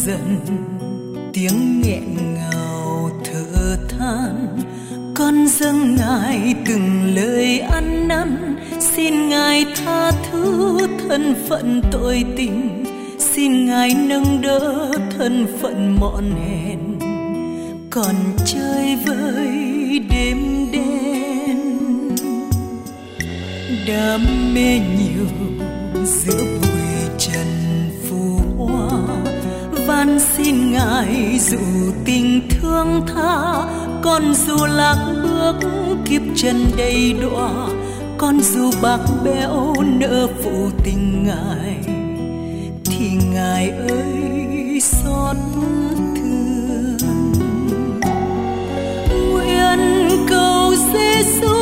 dần tiếng nghẹn ngào thở than. Con dâng Ngài từng lời ăn năn, xin Ngài tha thứ thân phận tội tình, xin Ngài nâng đỡ thân phận mọn hèn. Còn chơi với đêm đen, đam mê nhiều giữa bụi trần phù hoa, van xin Ngài dù tình thương tha. Con dù lạc bước kiếp chân đầy đọa, con dù bạc bẽo nỡ phụ tình Ngài, thì Ngài ơi xót thương. Nguyện cầu Giêsu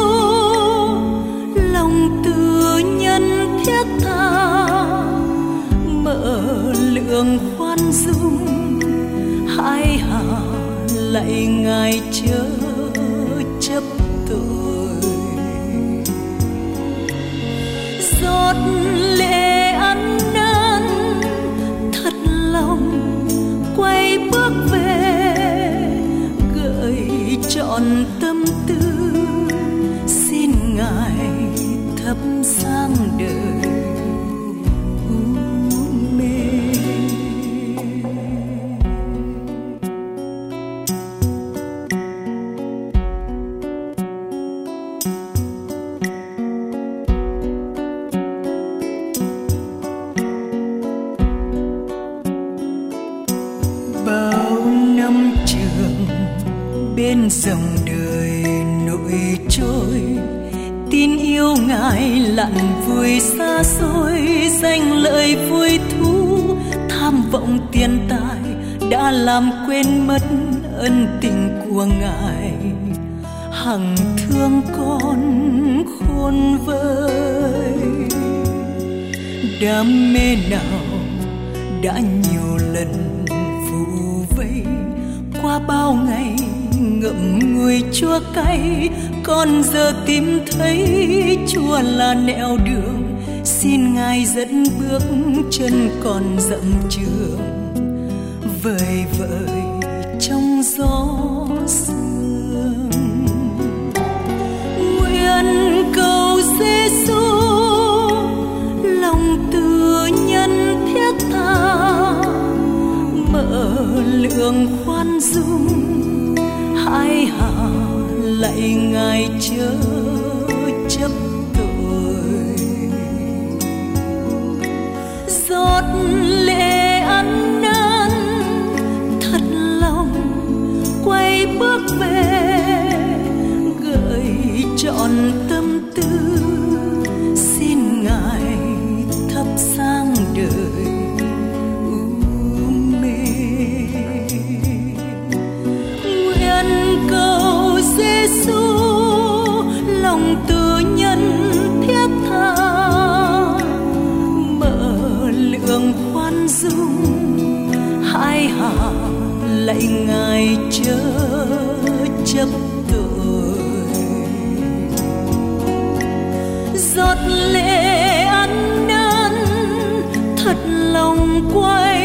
lòng từ nhân thiết tha, mở lượng khoan dung hai hà lạy Ngài chớ chấp tội. Giọt lệ ăn năn thật lòng quay bước về, gợi trọn tâm tư xin Ngài thắp sáng đời u mê. Bao năm trường bên dòng đời nổi trôi, tin yêu Ngài lặn vùi xa xôi, danh lợi vui thú tham vọng tiền tài đã làm quên mất ân tình của Ngài. Hằng thương con khôn vơi, đam mê nào đã nhiều lần phủ vây, qua bao ngày ngậm ngùi chua cay. Con giờ tìm thấy Chúa là nẻo đường, xin Ngài dẫn bước chân còn dặm trường, vời vợi trong gió sương. Nguyện cầu Giêsu lòng từ nhân thiết tha, mở lượng khoan dung hai hà lạy Ngài chớ chấp tội. Giọt lệ ăn năn thật lòng quay bước về, gợi trọn tâm tư xin Ngài thắp sáng đời u mê. Nguyện cầu Giêsu lòng từ nhân thiết tha, mở lượng khoan dung hai hà lạy Ngài chớ chấp tội. Giọt lệ ăn năn thật lòng quay